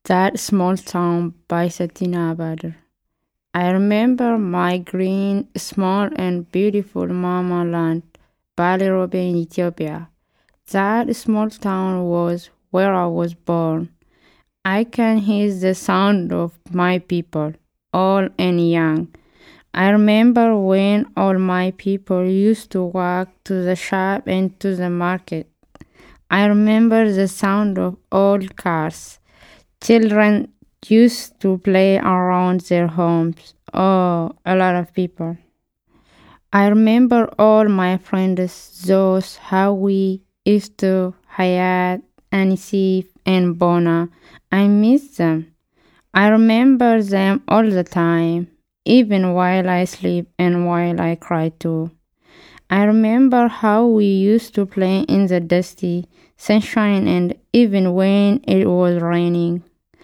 That Small Town by Satina Abadar. I remember my green, small and beautiful mama land, Balirobe in Ethiopia. That small town was where I was born. I can hear the sound of my people, old and young. I remember when all my people used to walk to the shop and to the market. I remember the sound of old cars. Children used to play around their homes. Oh, a lot of people. I remember all my friends, those how we used to Hayat, Anisif, and Bona. I miss them. I remember them all the time, even while I sleep and while I cry too. I remember how we used to play in the dusty sunshine and even when it was raining.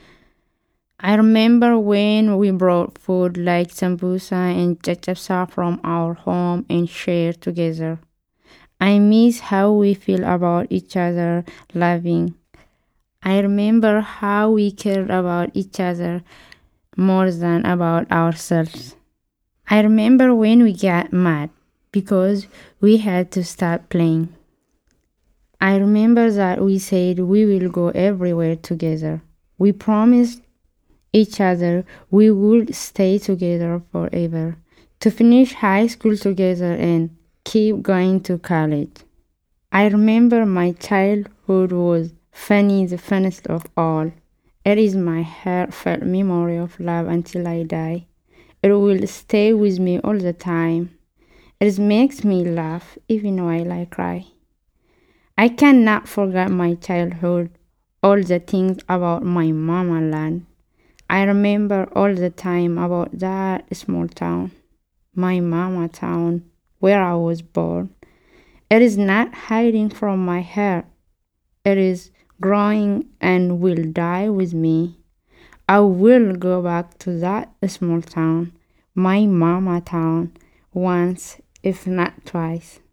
I remember when we brought food like sambusa and chachapsa from our home and shared together. I miss how we feel about each other loving. I remember how we cared about each other more than about ourselves. I remember when we got mad because we had to stop playing. I remember that we said we will go everywhere together. We promised each other we would stay together forever, to finish high school together and keep going to college. I remember my childhood was funny, the funnest of all. It is my heartfelt memory of love until I die. It will stay with me all the time. It makes me laugh even while I cry. I cannot forget my childhood, all the things about my mama land. I remember all the time about that small town, my mama town, where I was born. It is not hiding from my heart. It is growing and will die with me. I will go back to that small town, my mama town, once, if not twice.